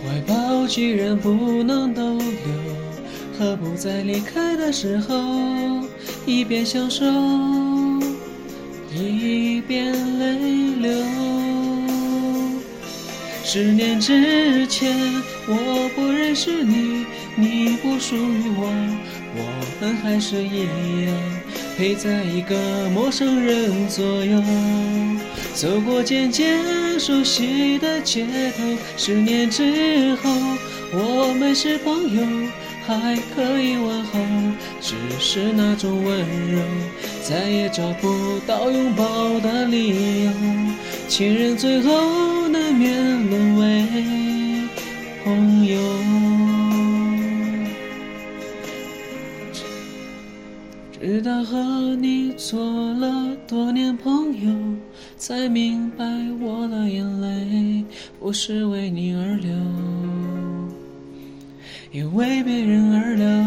怀抱既然不能逗留，何不在离开的时候，一边享受，一边泪流。10年之前，我不认识你，你不属于我，我们还是一样，陪在一个陌生人左右，走过渐渐熟悉的街头。10年之后，我们是朋友，还可以问候，只是那种温柔，再也找不到拥抱的理由。情人最后难免沦为朋友。直到和你做了多年朋友，才明白我的眼泪不是为你而流，也为别人而流。